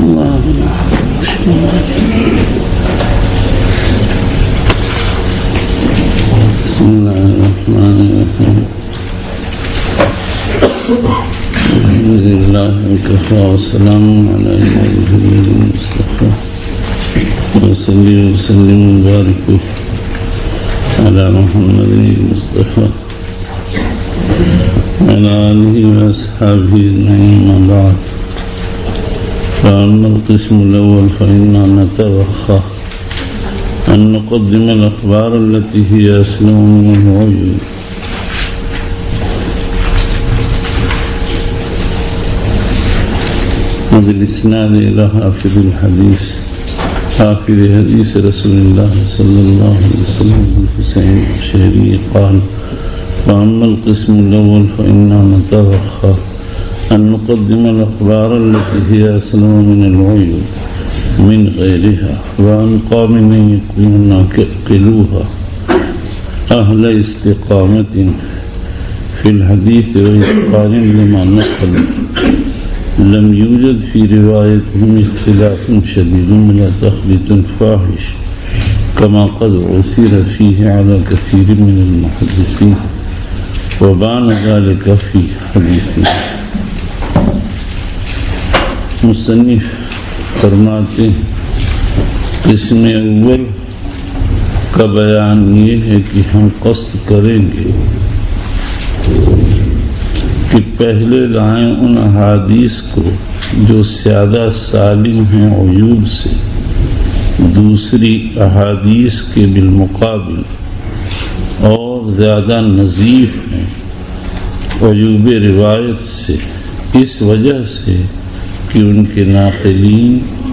بسم الله الرحمن الرحيم الحمد لله وكفى والسلام على عباده المصطفى وصلي وسلم وبارك على محمد المصطفى وعلى آله وأصحابه أجمعين ما بعد فأما القسم الأول فإننا نتوخى أن نقدم الأخبار التي هي أسلم من العيوب وبالإسناد إلى حافظ الحديث حافظ حديث رسول الله صلى الله عليه وسلم الحسين الشهري قال وأما القسم الأول فإننا نتوخى أن نقدم الأخبار التي هي أسلم من العيوب من غيرها وأن قام من ينقلوها أهل استقامة في الحديث وإتقان لما نقل لم يوجد في روايتهم اختلاف شديد ولا تخليط فاحش كما قد عثر فيه على كثير من المحدثين وبان ذلك في حديثه. مصنف فرماتے قسم اول کا بیان یہ ہے کہ ہم قصد کریں گے کہ پہلے لائیں ان احادیث کو جو زیادہ سالم ہیں عیوب سے، دوسری احادیث کے بالمقابل اور زیادہ نظیف ہیں عیوب روایت سے، اس وجہ سے کہ ان کے ناقلین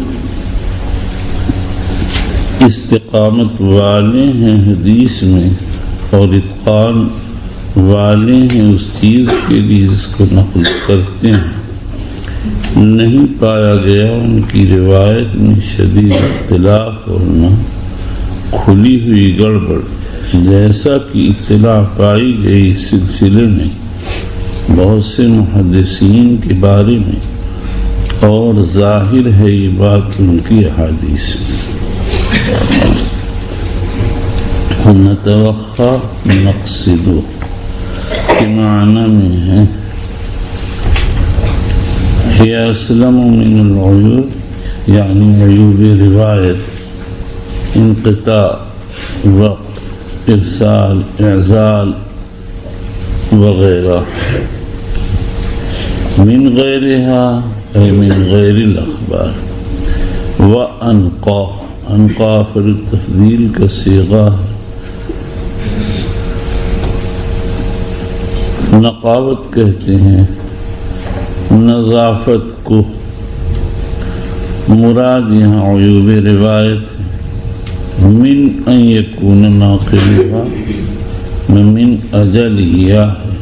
استقامت والے ہیں حدیث میں اور اتقان والے ہیں اس چیز کے لیے جس کو نقل کرتے ہیں. نہیں پایا گیا ان کی روایت میں شدید اختلاف اور نہ کھلی ہوئی گڑبڑ، جیسا کہ اطلاع پائی گئی اس سلسلے میں بہت سے محدثین کے بارے میں، اور ظاہر ہے یہ بات ان کی احادیث میں. نتوخى نقصد کے معنی میں ہے ہی اسلم من العیوب، یعنی عیوب روایت، انقطاع، وقت، ارسال، اعزال وغیرہ. من غیرها اے من غیر الاخبار. وانقا، انقا فر تفضیل کا صیغہ ہے. نقاوت کہتے ہیں نظافت کو. مراد یہاں عیوب روایت من ان یکون ناقلها من اجل یا ہے.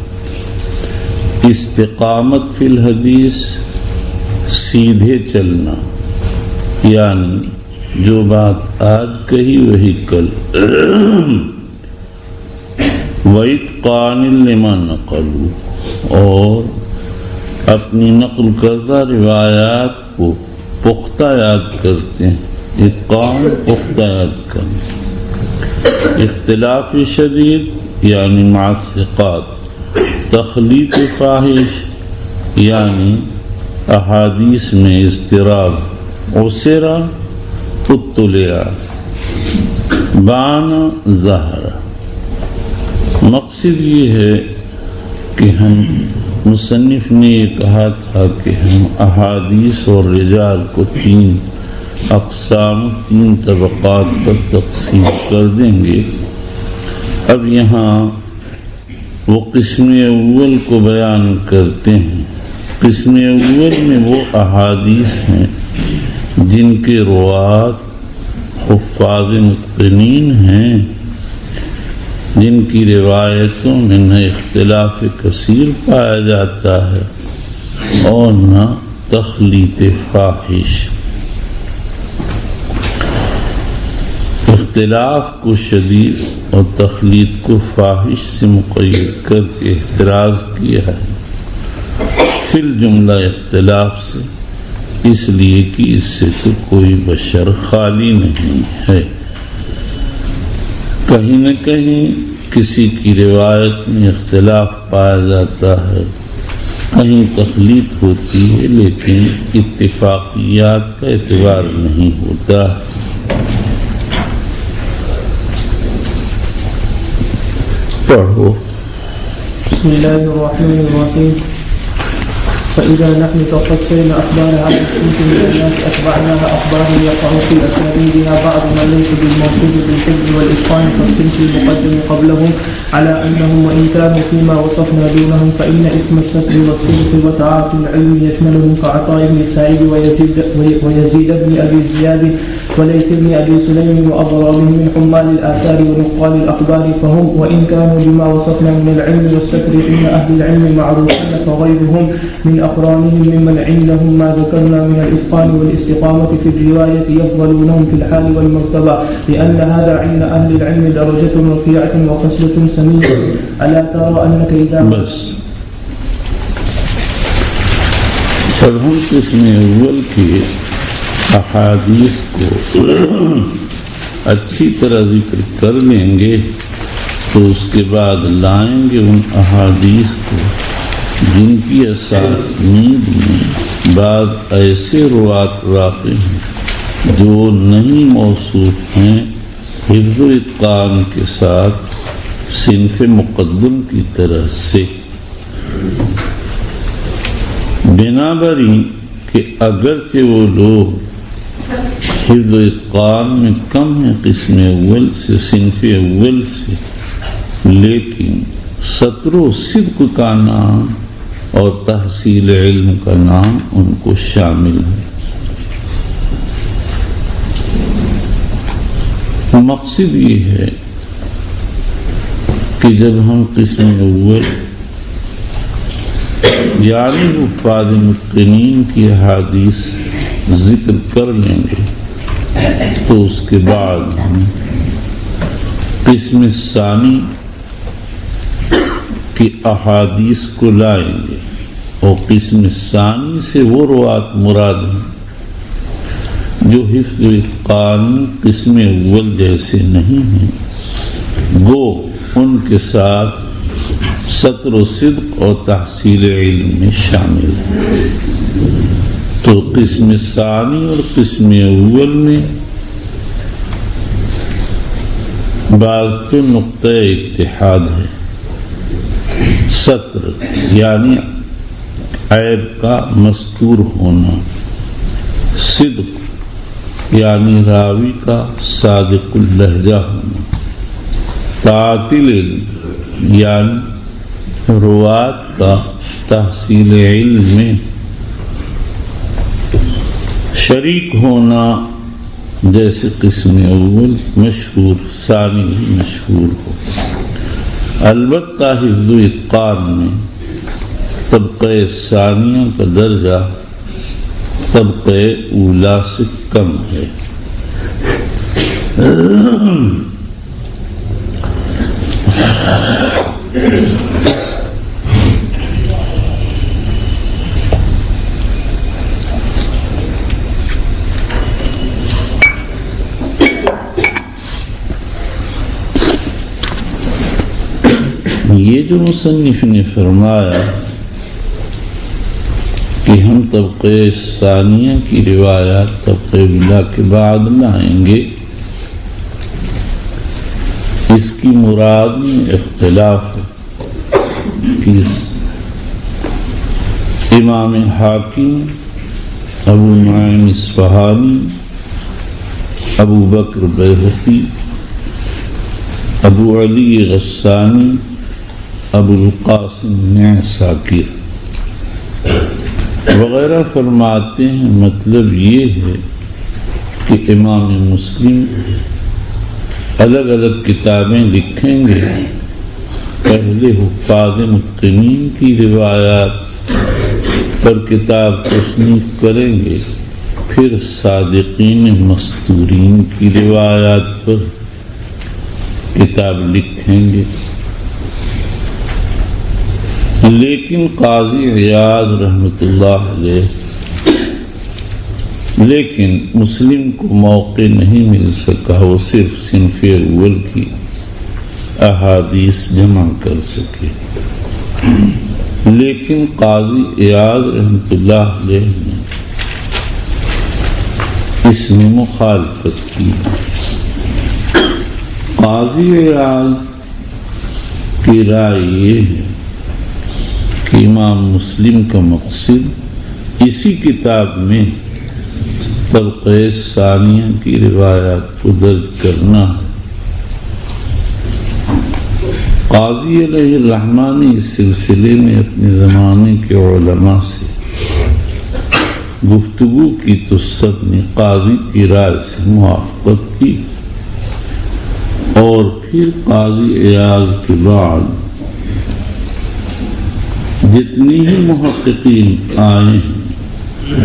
استقامت فی الحدیث سیدھے چلنا، یعنی جو بات آج کہی وہی کل. وَإِتْقَانٍ لِمَا نَقَلُوا، اور اپنی نقل کردہ روایات کو پختہ یاد کرتے ہیں. اتقان پختہ یاد کرنا. اختلاف شدید یعنی مع الثقات. تخلیط فاحش یعنی احادیث میں اضطراب. عسرا اطلع، بان ظہر. مقصد یہ ہے کہ ہم مصنف نے یہ کہا تھا کہ ہم احادیث اور رجال کو 3 اقسام، 3 طبقات پر تقسیم کر دیں گے. اب یہاں وہ قسم اول کو بیان کرتے ہیں. قسم اول میں وہ احادیث ہیں جن کے روات حفاظ متقنین ہیں، جن کی روایتوں میں نہ اختلاف کثیر پایا جاتا ہے اور نہ تخلیط فاحش. اختلاف کو شدید اور تخلیط کو فاحش سے مقید کر کے احتراز کیا ہے. فی الجملہ اختلاف سے اس لیے کہ اس سے تو کوئی بشر خالی نہیں ہے. کہیں نہ کہیں کسی کی روایت میں اختلاف پایا جاتا ہے، کہیں تخلیط ہوتی ہے، لیکن اتفاقیات کا اعتبار نہیں ہوتا. پڑھو. بسم الله الرحمن الرحيم. فإذا نحن تقصينا أخبار هذا الصنف من الناس أتبعناها أخبارا يقع في أسانيدها بعض ما ليس بالموصوف بالحفظ والإتقان كالصنف المقدم قبلهم على أنهم وإن كانوا فيما وصفنا دونهم فإن اسم الستر والصدق وتعاطي العلم يشملهم كعطاء بن سعيد ويزيد بن أبي زياد وليث بن أبي سليم وأضرابهم من حمال الآثار ونقال الأخبار، فهم وإن كانوا بما وصفنا من العلم والستر إن أهل العلم معروفون فغيرهم من أقرانهم ممن عندهم ما ذكرنا من الإتقان والاستقامة في الرواية يفضلونهم في الحال والمرتبة، لأن هذا عند أهل العلم درجة رفيعة وخصلة سمية. ألا ترى أنك إذا بس جب ہم قسم اول کی احادیث کو اچھی طرح ذکر کر لیں گے تو اس کے بعد لائیں گے ان احادیث کو جن کی اسانید میں بعض ایسے روات واقع ہیں جو نہیں موصوف ہیں حفظ و اتقان کے ساتھ صنف مقدم کی طرح سے. بنابراین کہ اگرچہ وہ لوگ حفظ و اتقان میں کم ہیں قسم اول سے، صنف اول سے، لیکن ستر و صدق کا نام اور تحصیل علم کا نام ان کو شامل ہے. مقصد یہ ہے کہ جب ہم قسم اول یعنی حفاظ متقنین کی احادیث ذکر کر لیں گے تو اس کے بعد ہم قسم ثانی کی احادیث کو لائیں گے، اور قسم ثانی سے وہ روات مراد ہیں جو حفظ و اتقان قسم اول جیسے نہیں ہیں، گو ان کے ساتھ ستر و صدق اور تحصیل علم میں شامل ہے. تو قسم ثانی اور قسم اول میں بعض تو نقطہ اتحاد ہے. ستر یعنی عیب کا مستور ہونا، صدق یعنی راوی کا صادق اللہجہ ہونا، تعاطل علم یعنی روات کا تحصیل علم میں شریک ہونا جیسے قسم اول مشہور ثانی مشہور ہو. البتہ حفظ و اتقان میں طبقہ ثانیہ کا درجہ طبقہ اولا سے کم ہے. یہ جو مصنف نے فرمایا کہ ہم طبقہ ثانیہ کی روایات طبقہ اولا کے بعد لائیں گے، اس کی مراد میں اختلاف ہے کہ امام حاکم، ابو نعیم اصفہانی، ابو بکر بیہقی، ابو علی غسانی، ابو القاسم نعساکر وغیرہ فرماتے ہیں مطلب یہ ہے کہ امام مسلم الگ الگ کتابیں لکھیں گے، پہلے حفاظ متقنین کی روایات پر کتاب تصنیف کریں گے، پھر صادقین مستورین کی روایات پر کتاب لکھیں گے. لیکن قاضی عیاض رحمۃ اللہ علیہ لیکن مسلم کو موقع نہیں مل سکا وہ صرف صنف اول کی احادیث جمع کر سکے، لیکن قاضی ایاز رحمۃ اللہ علیہ نے اس میں مخالفت کی۔ قاضی ایاز کی رائے یہ ہے کہ امام مسلم کا مقصد اسی کتاب میں طبقہ ثانیہ کی روایات کو درج کرنا ہے۔ قاضی علیہ الرحمٰن نے اس سلسلے میں اپنے زمانے کے علماء سے گفتگو کی تو سب نے قاضی کی رائے سے موافقت کی، اور پھر قاضی ایاز کے بعد جتنی ہی محققین آئے ہیں،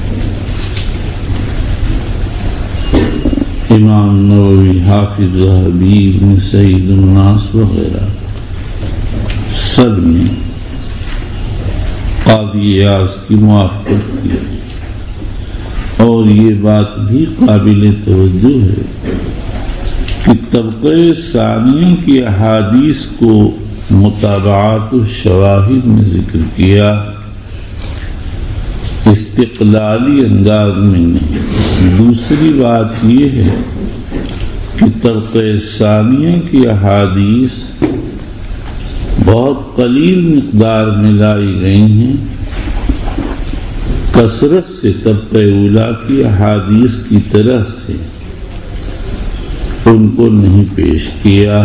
امام نووی، حافظ ذہبی، ابن سعید الناس وغیرہ، سب نے قاضی ایاز کی موافقت کی، اور یہ بات بھی قابل توجہ ہے کہ طبقہ ثانیہ کی احادیث کو متابعات و شواہد میں ذکر کیا، استقلالی انداز میں نہیں۔ دوسری بات یہ ہے کہ طبقہ ثانیہ کی احادیث بہت قلیل مقدار میں لائی گئی ہیں، کثرت سے طبقہ اولیٰ کی احادیث کی طرح سے ان کو نہیں پیش کیا۔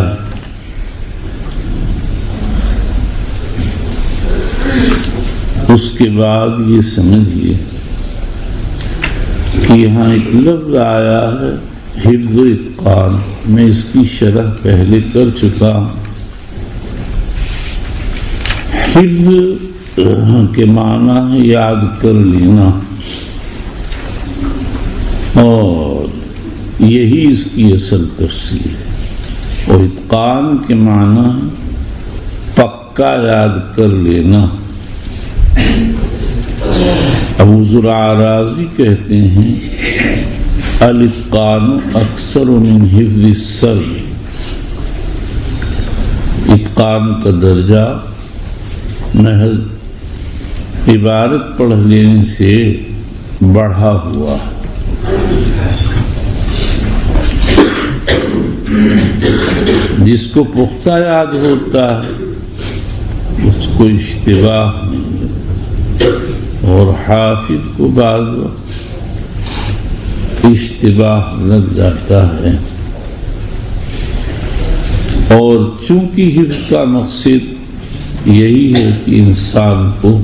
اس کے بعد یہ سمجھیے کہ یہاں ایک لفظ آیا ہے حفظ و اتقان، میں اس کی شرح پہلے کر چکا ہوں۔ حفظ کے معنی ہے یاد کر لینا، اور یہی اس کی اصل تفسیر ہے، اور اتقان کے معنی ہے پکا یاد کر لینا۔ ابو زرع رازی کہتے ہیں الاتقان اکثر من حفظ السر، اتقان کا درجہ محض عبارت پڑھ لینے سے بڑھا ہوا ہے۔ جس کو پختہ یاد ہوتا ہے اس کو اشتباہ نہیں، اور حافظ کو بعض وقت اشتباہ لگ جاتا ہے۔ اور چونکہ حفظ کا مقصد یہی ہے کہ انسان کو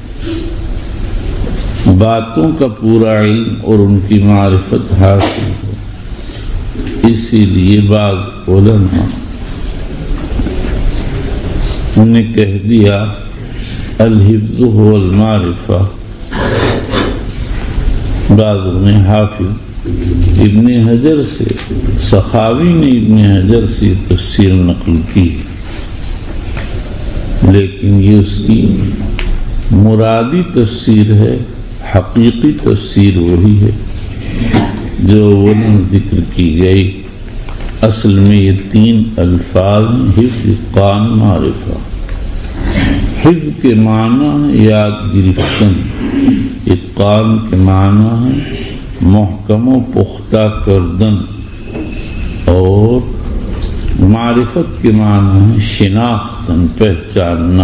باتوں کا پورا علم اور ان کی معرفت حاصل ہو، اسی لیے بعض علماء نے کہہ دیا الحفظ هو المعرفہ، بعضوں نے حافظ ابن حجر سے، سخاوی نے ابن حجر سے تفسیر نقل کی، لیکن یہ اس کی مرادی تفسیر ہے، حقیقی تفسیر وہی ہے جو اولن ذکر کی گئی۔ اصل میں یہ تین الفاظ ہیں، حفظ، اتقان، معرفہ۔ حفظ کے معنی ہے یاد گرفتن، اتقان کے معنی ہے محکم و پختہ کردن، اور معرفت کے معنی ہے شناختن، پہچاننا۔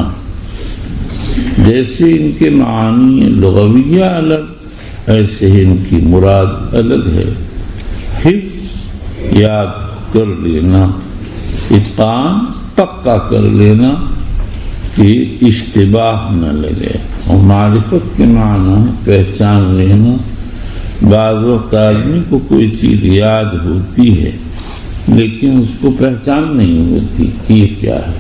جیسے ان کے معنی لغویہ الگ، ایسے ہی ان کی مراد الگ ہے۔ حفظ یاد کر لینا، اتقان پکا کر لینا کہ اشتباہ نہ لگے، اور معرفت کے معنی ہے پہچان لینا۔ بعض وقت آدمی کو کوئی چیز یاد ہوتی ہے لیکن اس کو پہچان نہیں ہوتی کہ یہ کیا ہے،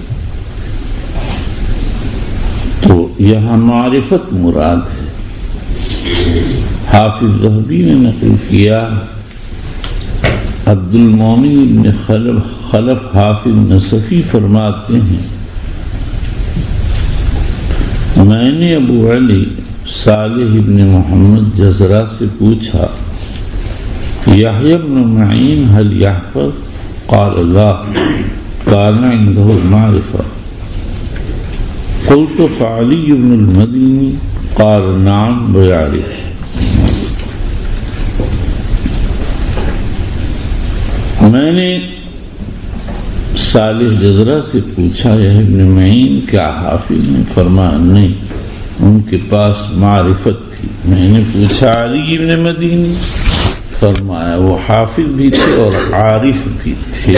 تو یہاں معرفت مراد ہے۔ حافظ ذہبی نے نقل کیا، عبد المومن بن خلف حافظ نصفی فرماتے ہیں میں نے ابو علی صالح ابن محمد جزرہ سے پوچھا یحییٰ ابن معین هل يحفظ؟ قال لا كان عنده المعرفة. قلت فعلي بن المديني قال نعم ويعرف. میں نے صالح جزرہ سے پوچھا یحییٰ ابن معین کیا حافظ نے؟ فرمایا نہیں، ان کے پاس معرفت تھی. میں نے پوچھا علی ابن مدینی؟ فرمایا وہ حافظ بھی تھے اور عارف بھی تھے.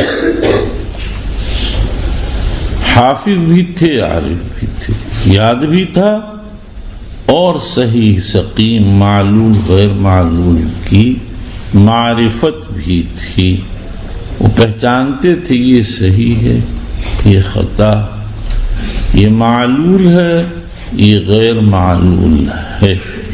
حافظ بھی تھے، عارف بھی تھے، یاد بھی تھا اور صحیح سقیم معلول غیر معلول کی معرفت بھی تھی. وہ پہچانتے تھے یہ صحیح ہے، یہ خطا، یہ معلول ہے، یہ غیر معلول ہے.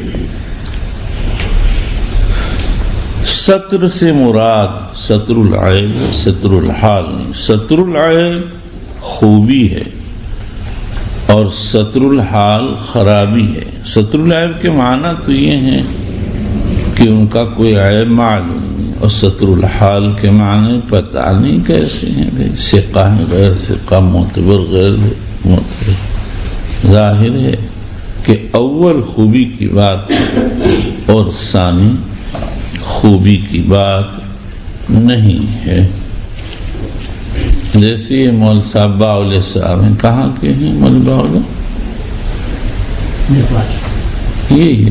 ستر سے مراد ستر العیب ستر الحال نہیں. ستر العیب خوبی ہے اور ستر الحال خرابی ہے. ستر العیب کے معنی تو یہ ہیں کہ ان کا کوئی عیب معلوم نہیں، اور ستر الحال کے معنی پتہ نہیں کیسے ہیں، ثقہ ہے غیر ثقہ، معتبر غیر معتبر. ظاہر ہے کہ اول خوبی کی بات اور ثانی خوبی کی بات نہیں ہے. جیسے یہ مول صاحب باولے صاحب ہیں، کہاں کے ہیں مول باولے؟ یہ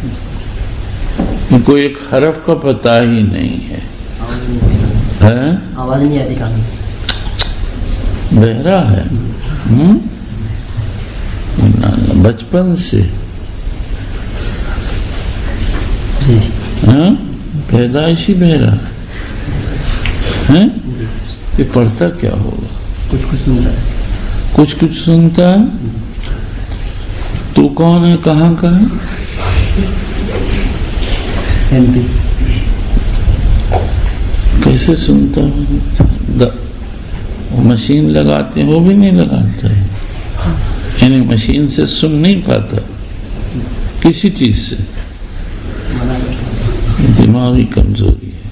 ان کو ایک حرف کا پتہ ہی نہیں ہے. آواز نہیں آتی، کافی بہرا ہے بچپن سے. پیدائشی بہرا ہے. یہ پڑھتا کیا ہوگا؟ کچھ کچھ سنتا ہے. کچھ کچھ سنتا ہے. تو کون ہے، کہاں کا ہے؟ MP. کیسے سنتا ہے؟ وہ مشین لگاتے ہیں، وہ بھی نہیں لگاتا ہے، یعنی مشین سے سن نہیں پاتا کسی چیز سے. دماغی کمزوری ہے.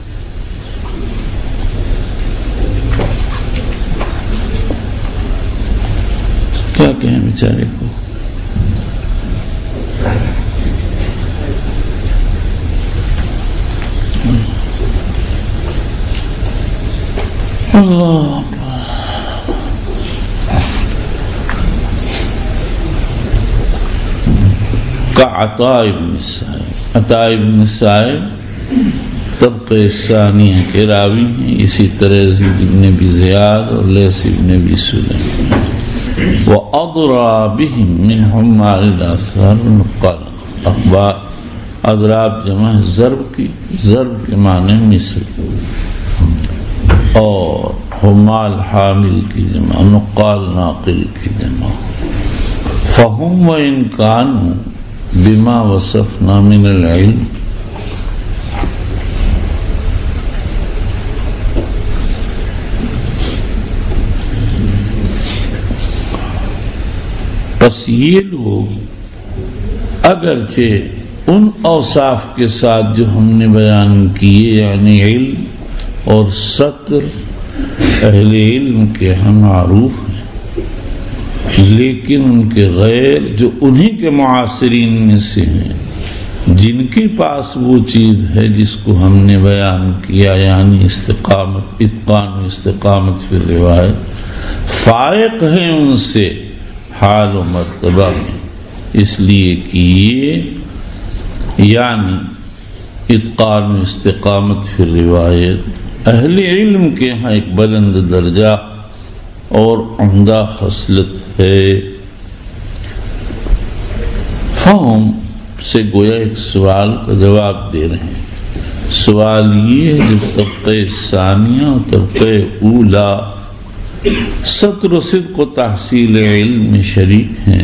کیا کہیں بیچارے کو. اللہ کا عطاء ابن السائب. عطاء ابن السائب طبقہ ثانیہ کے راوی ہیں. اسی طرح یزید ابن ابی زیاد اور لیث ابن ابی سلیم. وَأَضْرَى بِهِمْ مِنْ حُمَّالِ الْآثَارِ النُّقَّالِ. اخبار اضراب جمع ضرب کی، ضرب کے معنی مثل، اور حمال حامل کی جمع، نقال ناقل کی جمع. فَهُمْ وَإِنْ كَانُوا بِمَا وَصَفْنَا مِنَ الْعِلْمِ. پس یہ لوگ اگرچہ ان اوصاف کے ساتھ جو ہم نے بیان کیے، یعنی علم اور ستر اہل علم کے ہم معروف ہیں، لیکن ان کے غیر جو انہی کے معاصرین میں سے ہیں، جن کے پاس وہ چیز ہے جس کو ہم نے بیان کیا، یعنی استقامت، اتقان و استقامت فی الروایت، فائق ہیں ان سے حال و مرتبہ میں. اس لیے کہ یہ یعنی اتقان و استقامت فی الروایت اہل علم کے ہاں ایک بلند درجہ اور عمدہ خصلت ہے. فہم سے گویا ایک سوال کا جواب دے رہے ہیں. سوال یہ ہے جب طبقہ ثانیہ اور طبقہ اولا ستر و صدق و تحصیل علم میں شریک ہیں،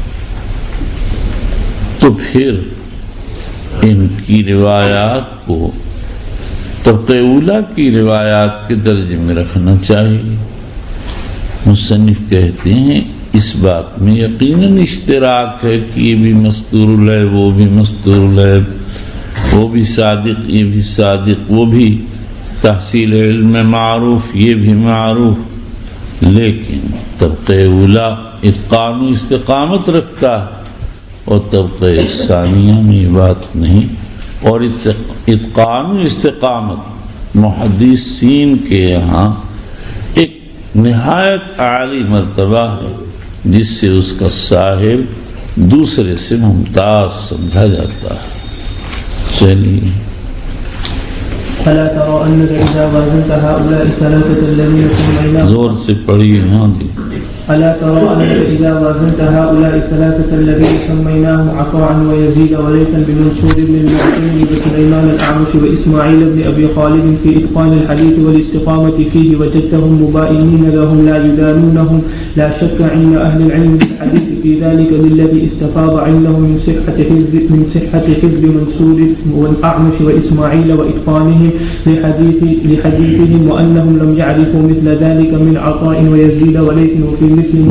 تو پھر ان کی روایات کو طبقہ اولا کی روایات کے درجے میں رکھنا چاہیے. مصنف کہتے ہیں اس بات میں یقیناً اشتراک ہے کہ یہ بھی مستور العیب، وہ بھی مستور العیب، وہ بھی صادق، یہ بھی صادق، وہ بھی تحصیل علم معروف، یہ بھی معروف، لیکن طبقہ اولا اتقان و استقامت رکھتا ہے اور طبقہ ثانیہ میں یہ بات نہیں. اور اتقان و استقامت محدثین کے یہاں ایک نہایت اعلی مرتبہ ہے جس سے اس کا صاحب دوسرے سے ممتاز سمجھا جاتا ہے. چلیے فلا ترى أنك إذا وازنت هؤلاء الثلاثة الذين سميناهم زور سے پڑھی ہاں جی. ألا ترى أنك إذا وازنت هؤلاء الثلاثة الذين سميناهم عطاء ويزيد وليثا بمنصور بن المعتمر وسليمان الأعمش وإسماعيل بن أبي خالد في إتقان الحديث والاستقامة فيه وجدتهم مبائنين لهم لا يدانونهم لا شك عند أهل العلم بالحديث في ذلك بالذي استفاض عندهم من صحة حفظ منصور والأعمش وإسماعيل وإتقانهم لحديثهم وأنهم لم يعرفوا مثل ذلك من عطاء ويزيد وليث وفي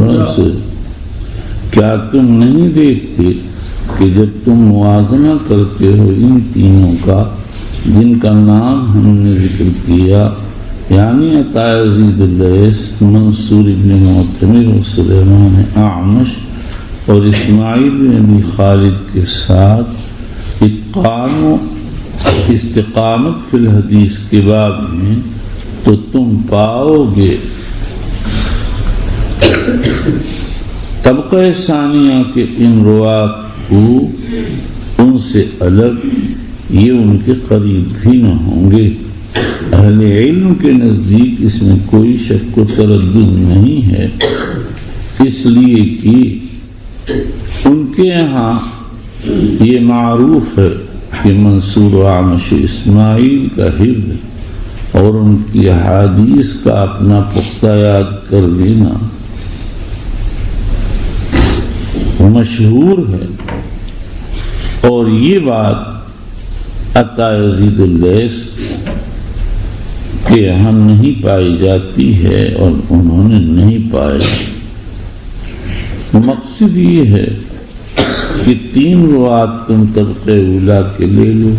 کیا تم نہیں دیکھتے کہ جب تم موازنہ کرتے ہو ان تینوں کا جن کا نام ہم نے ذکر کیا، یعنی عطا یزید اللیث، منصور بن معتمر و سلیمان اعمش اور اسماعیل بن ابی خالد کے ساتھ اتقان و استقامت فی الحدیث کے باب میں، تو تم پاؤ گے طبقہ ثانیہ کے ان روات کو ان سے الگ یہ ان کے قریب بھی نہ ہوں گے. اہل علم کے نزدیک اس میں کوئی شک و تردد نہیں ہے، اس لیے کہ ان کے یہاں یہ معروف ہے کہ منصور و اعمش اسماعیل کا حفظ اور ان کی احادیث کا اپنا پختہ یاد کر لینا مشہور ہے. اور یہ بات عطا یزید اللیث کے یہاں نہیں پائی جاتی ہے اور انہوں نے نہیں پایا. مقصد یہ ہے کہ تین روات تم طبقہ اولا کے لے لو،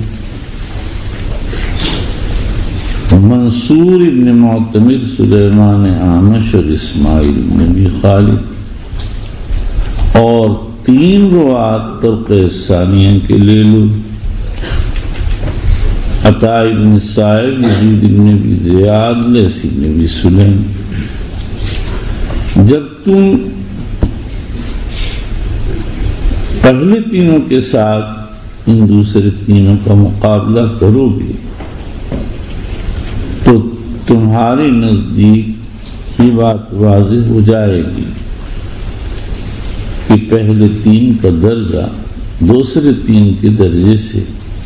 منصور ابن معتمر، سلیمان اعمش اور اسماعیل بن ابی خالد، اور تین روات طبقہ ثانیہ کے لے لو، عطا ابن صائب، یزید ابن ابی زیاد، لیث ابن ابی سلیم. جب تم پہلے تینوں کے ساتھ ان دوسرے تینوں کا مقابلہ کرو گے تو تمہارے نزدیک یہ بات واضح ہو جائے گی کہ پہلے تین کا درجہ دوسرے تین کے درجے سے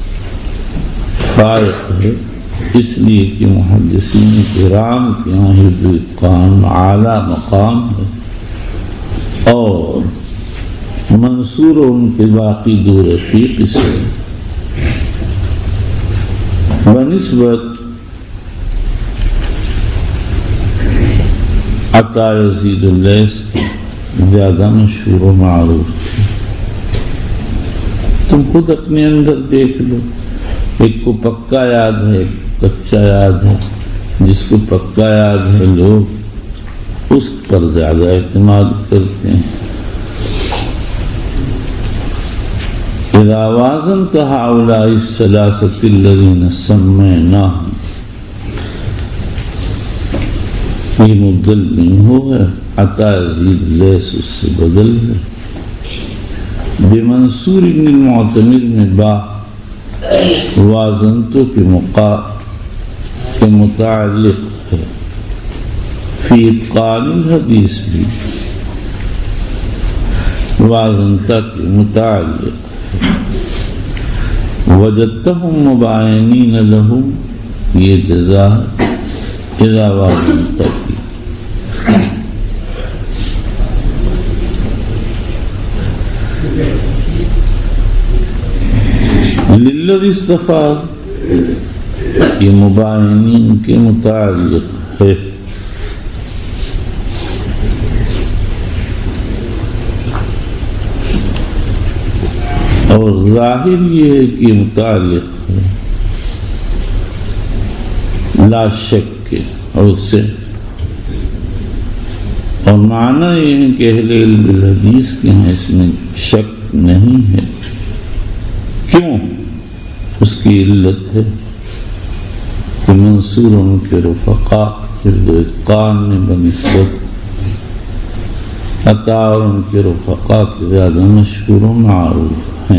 فائق ہے، اس لیے کہ محدثین کرام کے یہاں حفظ و اتقان اعلیٰ مقام ہے اور منصور ان کے باقی دو رفیق سے بنسبت عطا یزید اللیث زیادہ مشہور و معروف. تم خود اپنے اندر دیکھ لو، ایک کو پکا یاد ہے، ایک کچا یاد ہے. جس کو پکا یاد ہے لوگ اس پر زیادہ اعتماد کرتے ہیں. اذا وازنت هؤلاء الثلاثة الذين سميناهم، یہ مبدل منہ ہے، عطا یزید اللیث اس سے بدل ہے. بمنصور بن المعتمر میں با وازنتو کے متعلق ہے، فی اتقان الحدیث بھی وازنتا کے متعلق. وجدتهم مباینین لهم، یہ جزا اذا وازنتا کی. للذی استفاد، یہ مباینین کے متعلق ہے. اور ظاہر یہ ہے کہ متعلق ہے لا شک کے، اور اس سے اور معنی یہ ہے کہ اہل علم الحدیث کے ہیں اس میں شک نہیں ہے۔ کیوں؟ اس کی علت ہے کہ منصور ان کے رفقا حفظ و اتقان میں بنسبت عطا اور ان کے رفقا کے زیادہ مشہور و معروف ہیں۔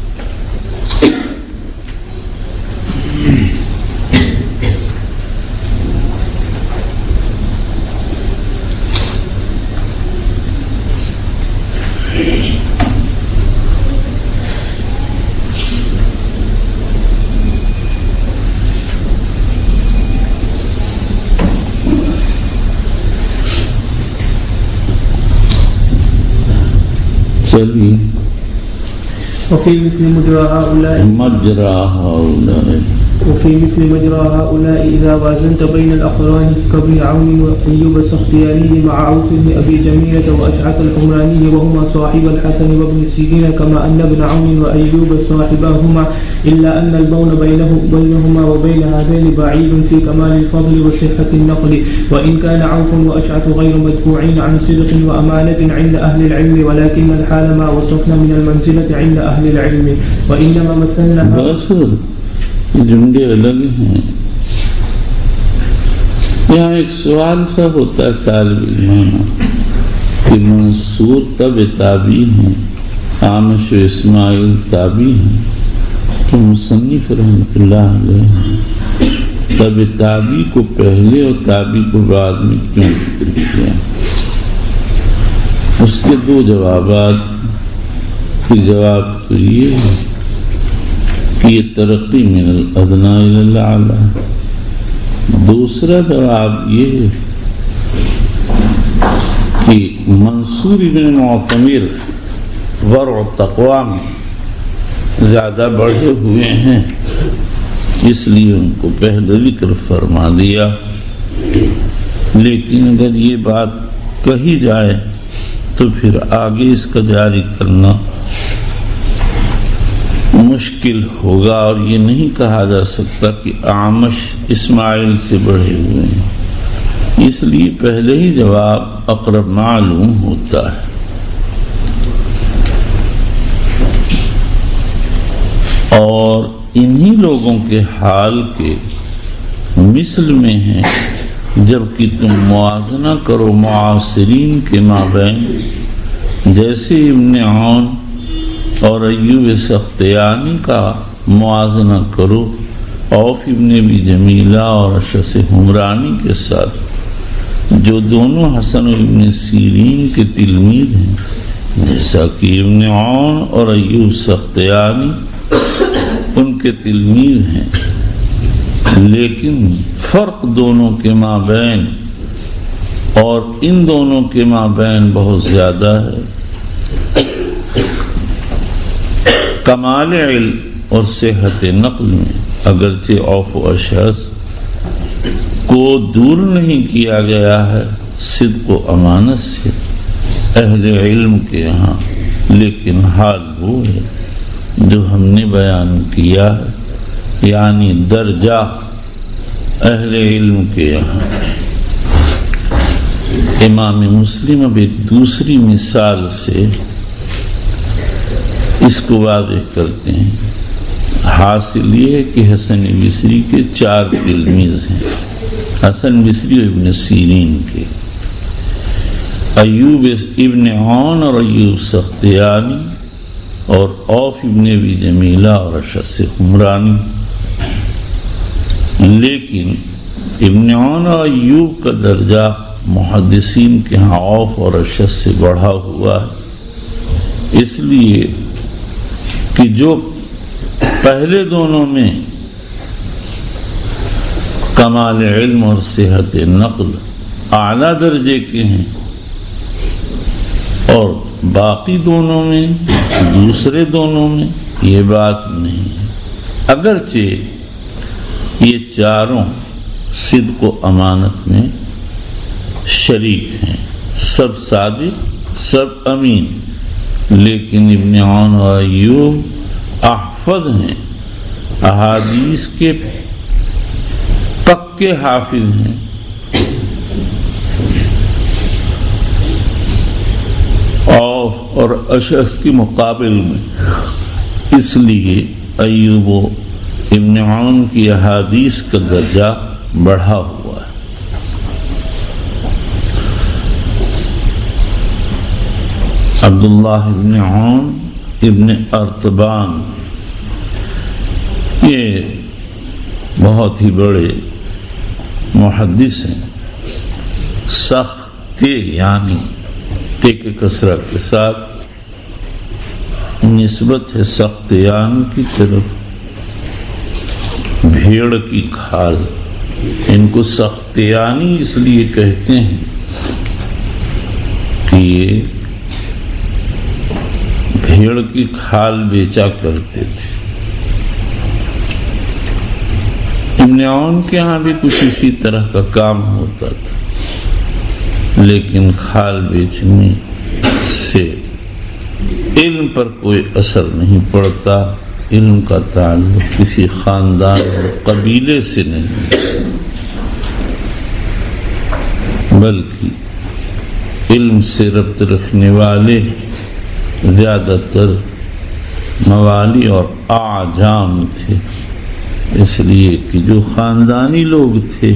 چلیے وفي مثل مجرى هؤلاء إذا وازنت بين الأقران كابن عون وأيوب السختياني مع عوف بن أبي جميلة وأشعث الحمراني وهما صاحب الحسن وابن سيرين كما أن ابن عون وأيوب صاحباهما إلا أن البون بينهما وبين هذين بعيد في كمال الفضل وصحة النقل، وإن كان عوف وأشعث غير مدفوعين عن صدق وأمانة عند أهل العلم، ولكن الحال ما وصفنا من المنزلة عند أهل العلم، وإنما مثلنا جملے الگ ہیں۔ یہاں ایک سوال سا ہوتا ہے طالب علمانہ کہ منصور تب تابعی ہیں، عامش و اسماعیل تابعی ہیں، تو مصنف رحمۃ اللہ علیہ تب تابعی کو پہلے اور تابعی کو بعد میں کیوں ذکر کیا؟ اس کے دو جوابات کی جواب تو یہ ہے کہ یہ ترقی من الادنیٰ الی الاعلیٰ۔ دوسرا جواب یہ ہے کہ منصور بن معتمر ورع تقوی میں زیادہ بڑھے ہوئے ہیں، اس لیے ان کو پہلے ذکر فرما دیا۔ لیکن اگر یہ بات کہی جائے تو پھر آگے اس کا جاری کرنا مشکل ہوگا، اور یہ نہیں کہا جا سکتا کہ اعمش اسماعیل سے بڑھے ہوئے ہیں، اس لیے پہلے ہی جواب اقرب معلوم ہوتا ہے۔ اور انہی لوگوں کے حال کے مثل میں ہیں جبکہ تم موازنہ کرو معاصرین کے مابین، جیسے ابن عون اور ایوب سختیانی کا موازنہ کرو عوف ابن ابی جمیلہ اور اشعث حمرانی کے ساتھ، جو دونوں حسن و ابن سیرین کے تلمید ہیں، جیسا کہ ابن عون اور ایوب سختیانی ان کے تلمید ہیں، لیکن فرق دونوں کے مابین اور ان دونوں کے مابین بہت زیادہ ہے۔ کمال علم اور صحت نقل میں اگرچہ عوف و اشعث کو دور نہیں کیا گیا ہے صدق و امانت سے اہل علم کے یہاں، لیکن حال وہ ہے جو ہم نے بیان کیا ہے، یعنی درجہ اہل علم کے یہاں۔ امام مسلم اب ایک دوسری مثال سے اس کو واضح کرتے ہیں۔ حاصل یہ ہے کہ حسن بصری کے 4 تلمیذ ہیں، حسن بصری و ابن سیرین کے، ایوب ابن عون اور ایوب سختیانی اور عوف ابن ابی جمیلہ اور اشعث حمرانی۔ لیکن ابن عون اور ایوب کا درجہ محدثین کے ہاں عوف اور اشعث سے بڑھا ہوا ہے، اس لیے کہ جو پہلے دونوں میں کمال علم اور صحت نقل اعلیٰ درجے کے ہیں، اور باقی دونوں میں دوسرے دونوں میں یہ بات نہیں ہے، اگرچہ یہ چاروں صدق و امانت میں شریک ہیں، سب صادق سب امین، لیکن ابن عون و ایوب احفظ ہیں، احادیث کے پکے حافظ ہیں، اور اشعث کے مقابل میں اس لیے ایوب ابن عون کی احادیث کا درجہ بڑھا ہوا ہے۔ عبداللہ ابن عون ابن ارطبان یہ بہت ہی بڑے محدث ہیں، سخت یعنی ٹیک کثرت کے ساتھ نسبت ہے سختیان کی طرف، بھیڑ کی کھال، ان کو سختیانی اس لیے کہتے ہیں کہ یہ بھیڑ کی کھال بیچا کرتے تھے۔ ابن عون کے ہاں بھی کچھ اسی طرح کا کام ہوتا تھا، لیکن کھال بیچنے سے علم پر کوئی اثر نہیں پڑتا، علم کا تعلق کسی خاندان اور قبیلے سے نہیں، بلکہ علم سے ربط رکھنے والے زیادہ تر موالی اور اعجام تھے، اس لیے کہ جو خاندانی لوگ تھے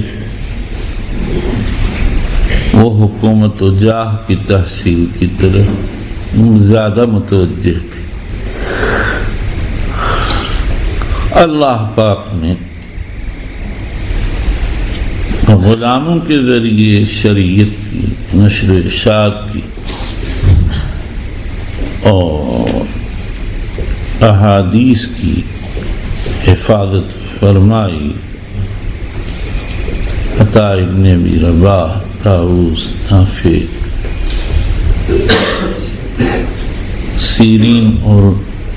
وہ حکومت و جاہ کی تحصیل کی طرف زیادہ متوجہ تھے۔ اللہ پاک نے غلاموں کے ذریعے شریعت کی نشر و اشاعت کی اور احادیث کی حفاظت فرمائی۔ عطا ابن ابی رباح، طاؤس، نافع، سیرین اور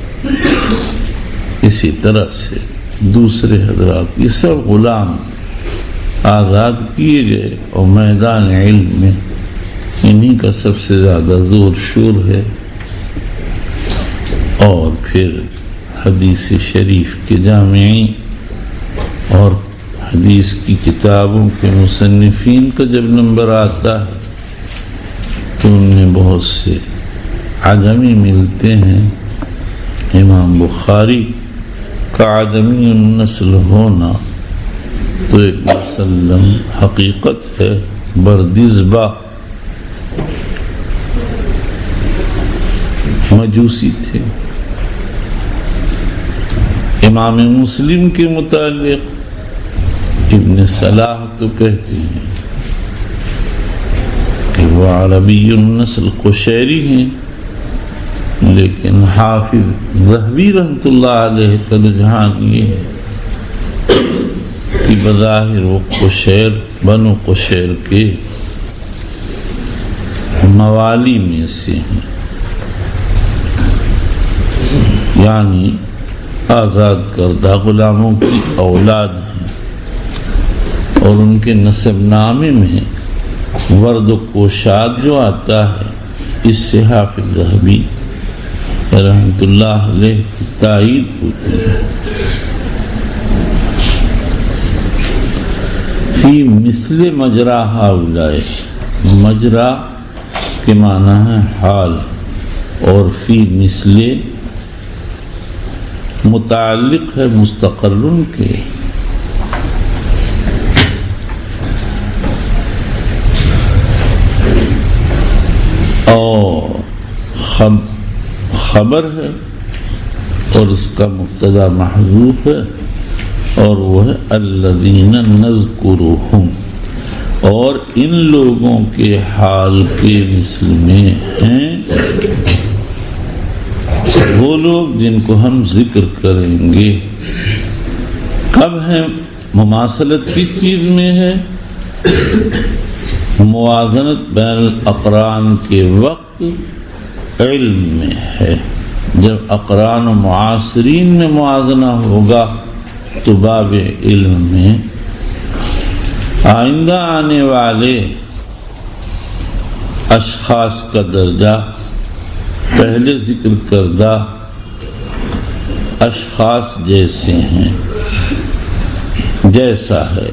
اسی طرح سے دوسرے حضرات، یہ سب غلام آزاد کیے گئے، اور میدان علم میں انہی کا سب سے زیادہ زور شور ہے۔ اور پھر حدیث شریف کے جامعین اور حدیث کی کتابوں کے مصنفین کا جب نمبر آتا ہے تو ان میں بہت سے عجمی ملتے ہیں۔ امام بخاری کا عجمی النسل ہونا تو ایک مسلم حقیقت ہے، بردزبہ مجوسی تھے۔ امام مسلم کے متعلق ابن صلاح تو کہتے ہیں کہ وہ عربی النسل قشیری ہیں، لیکن حافظ ذہبی رحمۃ اللہ علیہ کا رجحان یہ ہے کہ بظاہر وہ قشیر بنو قشیر کے موالی میں سے ہیں، یعنی آزاد کردہ غلاموں کی اولاد ہیں، اور ان کے نسب نامے میں ورد و کوشاد جو آتا ہے اس سے حافظ ذہبی رحمۃ اللہ علیہ کی تائید ہوتی ہے۔ فی مثل مجرا ہؤلاء، مجرا کے معنی ہے حال، اور فی مثل متعلق ہے مستقرن کے، اور خبر ہے اور اس کا مبتدا محذوف ہے، اور وہ ہے الذین نذکرہم، اور ان لوگوں کے حال کے مثل میں ہیں وہ لوگ جن کو ہم ذکر کریں گے۔ کب ہے مماثلت کس چیز میں ہے؟ موازنت بین الاقران کے وقت علم میں ہے۔ جب اقران و معاصرین میں موازنہ ہوگا تو باب علم میں آئندہ آنے والے اشخاص کا درجہ پہلے ذکر کردہ اشخاص جیسے ہیں، جیسا ہے.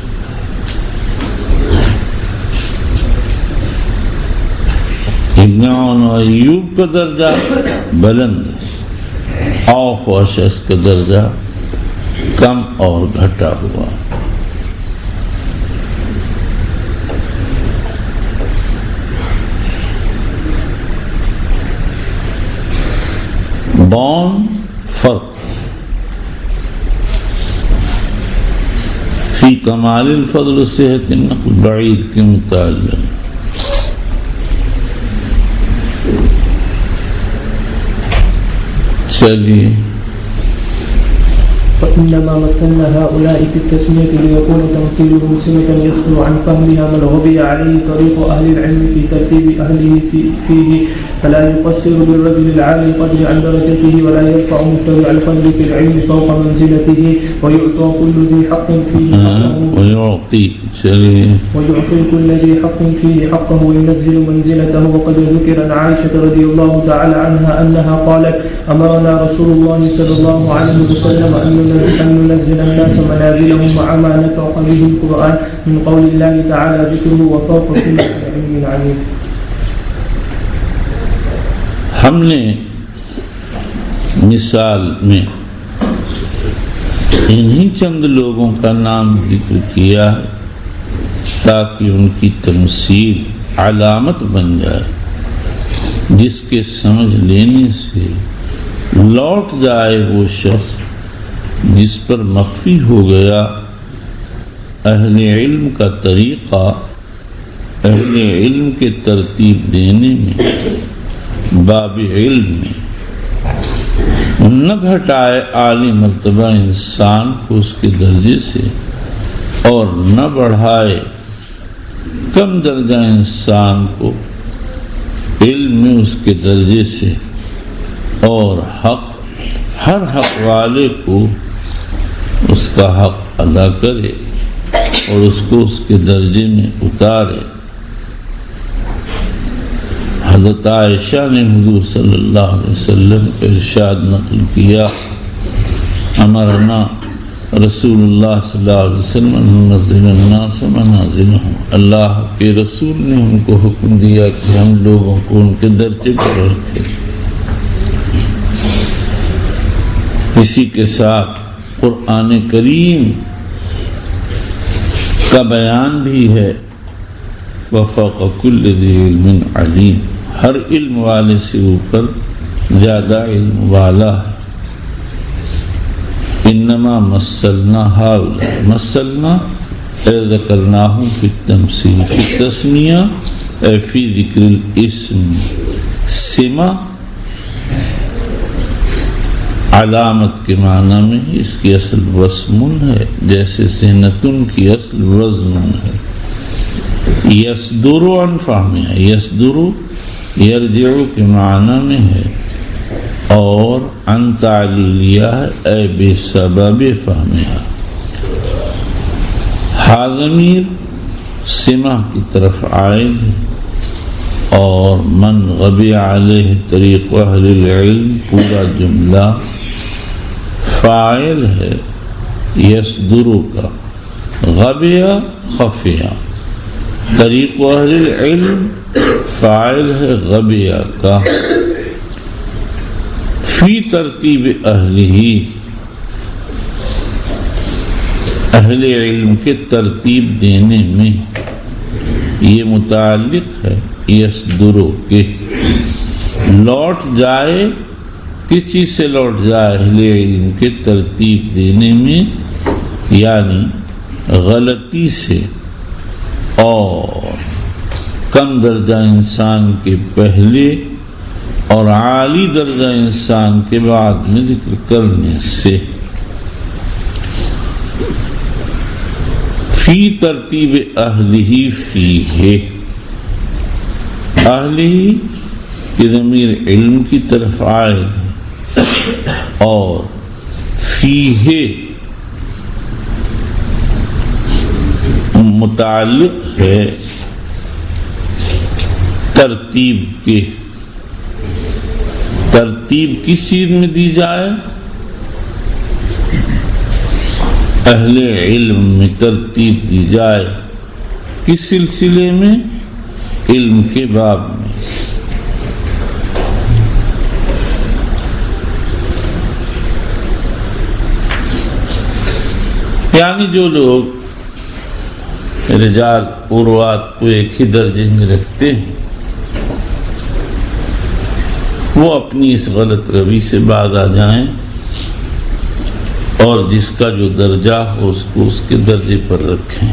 ابن عون و ایوب کا درجہ بلند ہے، عوف و اشعث کا درجہ کم اور گھٹا ہوا. بون فرق فی کمال الفضل صحت النقل بعید کے متعلق. چلیے. فإنما مثلنا هؤلاء في التسمية ليكون تمثيلهم سمة يصدر عن فهمها من غبي عليه طريق أهل العلم في ترتيب أهله فيه، فلا يقصر بالرجل العالي القدر عن درجته ولا يرفع مبتدع القدر في العلم فوق منزلته، ويعطى كل ذي حق فيه حقه ويعطي كل ذي حق فيه حقه وينزل منزلته. وقد ذكر عن عائشة رضي الله تعالى عنها أنها قالت: أمرنا رسول الله صلى الله عليه وسلم أن ننزل الناس منازلهم مع ما نطق به القرآن من قول الله تعالى ذكره وفوق كل ذي علم عليم. ہم نے مثال میں انہی چند لوگوں کا نام ذکر کیا ہے تاکہ ان کی تمثیل علامت بن جائے جس کے سمجھ لینے سے لوٹ جائے وہ شخص جس پر مخفی ہو گیا اہل علم کا طریقہ اہل علم کے ترتیب دینے میں باب علم میں، نہ گھٹائے اعلی مرتبہ انسان کو اس کے درجے سے اور نہ بڑھائے کم درجہ انسان کو علم میں اس کے درجے سے، اور ہر حق والے کو اس کا حق ادا کرے اور اس کو اس کے درجے میں اتارے. حضرت عائشہ نے حضور صلی اللہ علیہ وسلم کا ارشاد نقل کیا: امرنا رسول اللہ صلی اللہ علیہ وسلم ننزل الناس منازلهم. اللہ کے رسول نے ہم کو حکم دیا کہ ہم لوگوں کو ان کے درجے پر رکھیں. اسی کے ساتھ قرآن کریم کا بیان بھی ہے: وفوق کل ذی علم علیم. ہر علم والے سے اوپر زیادہ علم والا ہے. انما مثلنا ہؤلاء، مثلنا اے ذکرناہم فی التمثیل، فی التسمیہ اے فی ذکر الاسم. سمہ علامت کے معنی میں اس کی اصل وسمن ہے، جیسے زینتن کی اصل وزن ہے. یصدر عن فہمہ، یصدر یرجع کے معنی میں ہے، اور عن تعلیلیہ ہے اے بسبب فہمہ. ضمیر سمہ کی طرف عائد ہے، اور من غبی علیہ طریق اہل العلم پورا جملہ فاعل ہے یصدر کا. غبیہ خفیہ، طریق اہل العلم فاعل ہے غبیہ کا. فی ترتیب اہلہ، اہل علم کے ترتیب دینے میں، یہ متعلق ہے یصدرو کے لوٹ جائے. کس چیز سے لوٹ جائے؟ اہل علم کے ترتیب دینے میں، یعنی غلطی سے، اور کم درجہ انسان کے پہلے اور عالی درجہ انسان کے بعد میں ذکر کرنے سے. فی ترتیب اہلہ فیہ، اہلہ کی ضمیر علم کی طرف عائد ہے، اور فیہ متعلق ہے ترتیب کے. ترتیب کس چیز میں دی جائے؟ اہل علم میں ترتیب دی جائے، کس سلسلے میں؟ علم کے باب میں۔ یعنی جو لوگ رجال و روات کو ایک ہی درجے میں رکھتے ہیں وہ اپنی اس غلط روی سے باز آ جائیں اور جس کا جو درجہ ہو اس کو اس کے درجے پر رکھیں۔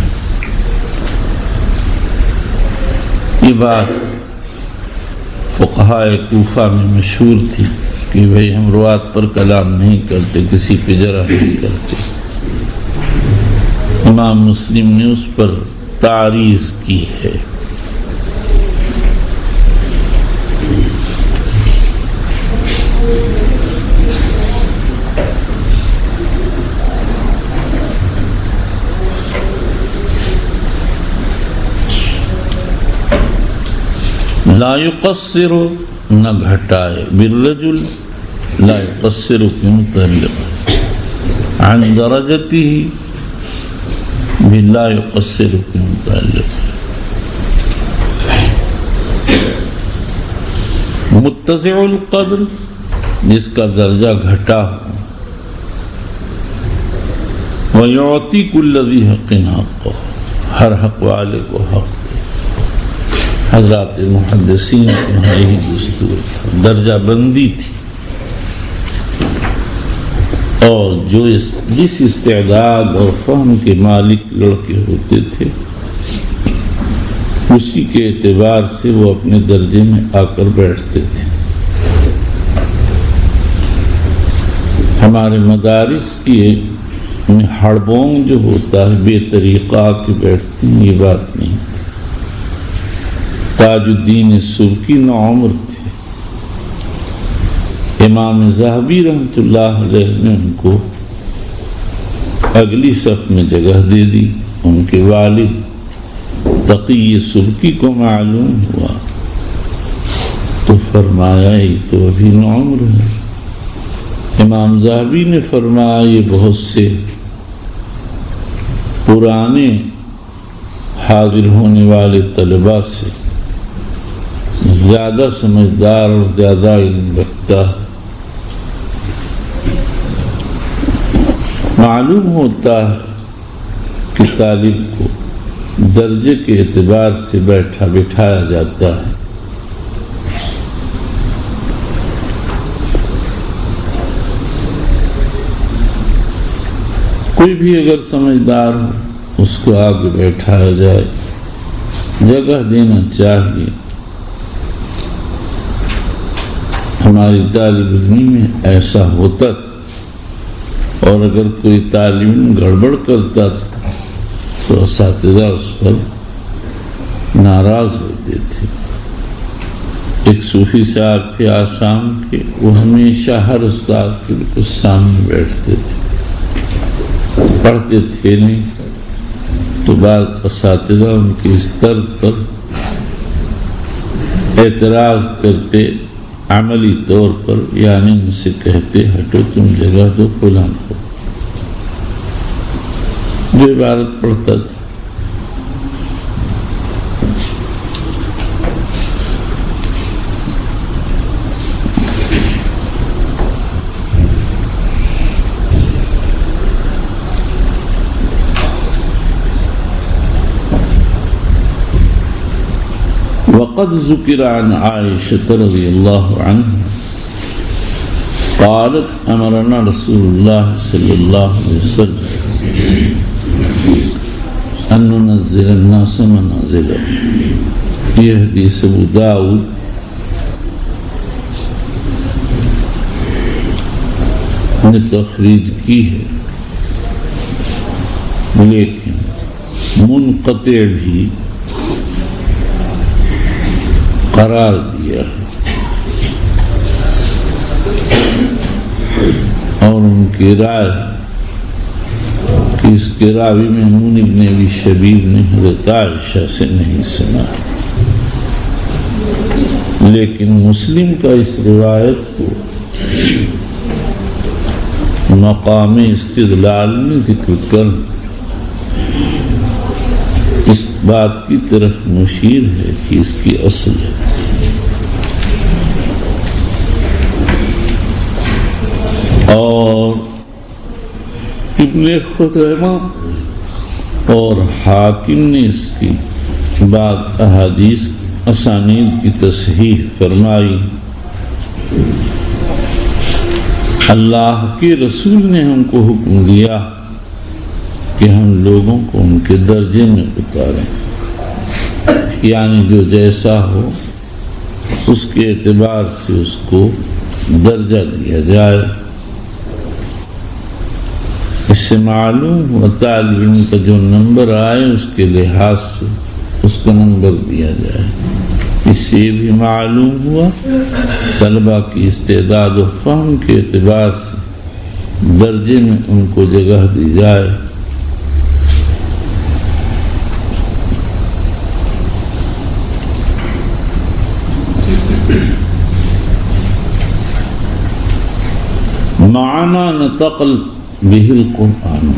یہ بات فقہاء کوفہ میں مشہور تھی کہ بھئی ہم روات پر کلام نہیں کرتے، کسی پہ جرح نہیں کرتے۔ امام مسلم نے اس پر تعریض کی ہے۔ لا یقصر، نہ گھٹائے، بالرجل لا یقصر کے متعلق، عن درجته باللا یقصر کے متعلق، متسع القدر جس کا درجہ گھٹا ہو، ویعطی کل ذی حق حقہ، ہر حق والے کو حق۔ حضرات محدثین کے یہاں یہی دستور تھا، درجہ بندی تھی، اور جو جس استعداد اور فہم کے مالک لڑکے ہوتے تھے اسی کے اعتبار سے وہ اپنے درجے میں آ کر بیٹھتے تھے۔ ہمارے مدارس کی میں ہڑبونگ جو ہوتا ہے بے طریقہ کے بیٹھتے ہیں، یہ بات نہیں۔ تاج الدین سبکی نوعمر تھے، امام ذہبی رحمۃ اللہ علیہ نے ان کو اگلی صف میں جگہ دے دی۔ ان کے والد تقی سبکی کو معلوم ہوا تو فرمایا یہ تو ابھی نوعمر ہے۔ امام ذہبی نے فرمایا یہ بہت سے پرانے حاضر ہونے والے طلباء سے زیادہ سمجھدار اور زیادہ علم رکھتا ہے۔ معلوم ہوتا ہے کہ طالب کو درجے کے اعتبار سے بٹھایا جاتا ہے۔ کوئی بھی اگر سمجھدار ہو اس کو آگے بیٹھایا جائے، جگہ دینا چاہیے۔ ہماری طالب علمی میں ایسا ہوتا تھا، اور اگر کوئی طالب علم گڑبڑ کرتا تھا تو اساتذہ اس پر ناراض ہوتے تھے۔ ایک صوفی صاحب تھے آسام کے، وہ ہمیشہ ہر استاد کے بالکل سامنے بیٹھتے تھے، پڑھتے تھے نہیں تو بعض اساتذہ ان کی اس طرز پر اعتراض کرتے، عملی طور پر، یعنی ان سے کہتے ہٹو تم جگہ دو فلاں کو، جو عبارت پڑھتا تھا۔ وقد ذكر عن عائشة رضي الله عنها قالت أمرنا رسول الله صلى الله عليه وسلم أن ننزل الناس منازلهم۔ یہ حدیث ابو داؤد نے تخریج کی ہے، لیکن منقطع بھی قرار دیا ہے، اور ان کی رائے کہ اس کے راوی محمود ابن ابی شبیب نے حضرت عائشہ سے نہیں سنا، لیکن مسلم کا اس روایت کو مقام استدلال میں ذکر کر اس بات کی طرف مشیر ہے کہ اس کی اصل ہے. اور ابن خزیمہ اور حاکم نے اس کی بعض احادیث اسانید کی تصحیح فرمائی. اللہ کے رسول نے ہم کو حکم دیا کہ ہم لوگوں کو ان کے درجے میں اتاریں، یعنی جو جیسا ہو اس کے اعتبار سے اس کو درجہ دیا جائے. اس سے معلوم ہوا تعلیم کا جو نمبر آئے اس کے لحاظ سے اس کا نمبر دیا جائے. اس سے بھی معلوم ہوا طلبہ کی استعداد و فہم کے اعتبار سے درجے میں ان کو جگہ دی جائے. معنی نتقل به القرآن،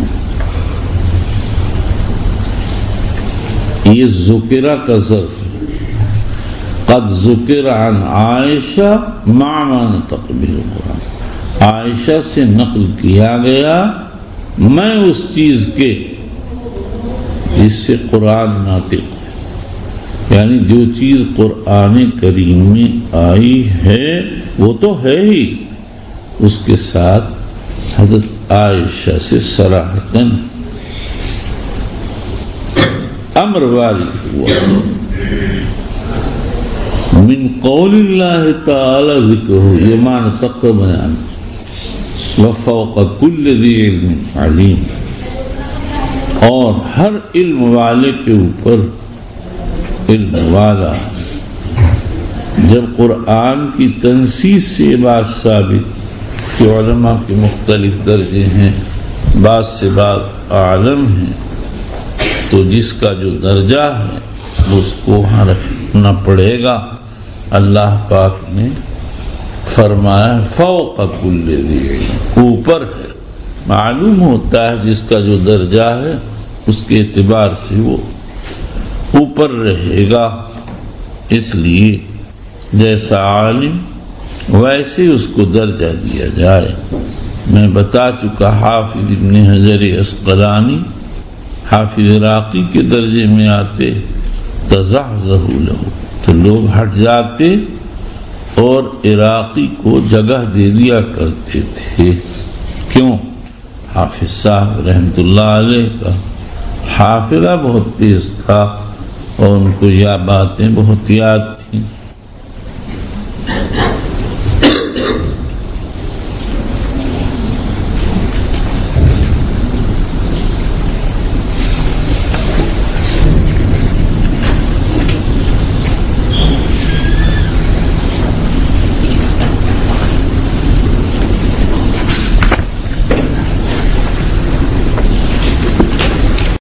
یہ ذکرہ کا ظرف قد ذکر عن عائشہ معنی نتقل به القرآن، عائشہ سے نقل کیا گیا میں اس چیز کے جس سے قرآن ناطق ہے، یعنی جو چیز قرآن کریم میں آئی ہے وہ تو ہے ہی، اس کے ساتھ حضرت عائشہ سے صراحتاً امر وارد ہوا من قول اللہ تعالی ذکرہ، یہ معنی تک بیان وفوق کل ذی علم علیم، اور ہر علم والے کے اوپر علم والا. جب قرآن کی تنصیص سے بات ثابت کہ علماء کے مختلف درجے ہیں، بعض سے بعض عالم ہیں، تو جس کا جو درجہ ہے اس کو وہاں رکھنا پڑے گا. اللہ پاک نے فرمایا فوق کل ذی علم، اوپر ہے. معلوم ہوتا ہے جس کا جو درجہ ہے اس کے اعتبار سے وہ اوپر رہے گا. اس لیے جیسا عالم ویسے اس کو درجہ دیا جائے. میں بتا چکا حافظ ابن حجر عسقلانی حافظ عراقی کے درجے میں آتے تزحزح لہ، تو لوگ ہٹ جاتے اور عراقی کو جگہ دے دیا کرتے تھے. کیوں؟ حافظ صاحب رحمت اللہ علیہ کا حافظہ بہت تیز تھا اور ان کو یہ باتیں بہت یاد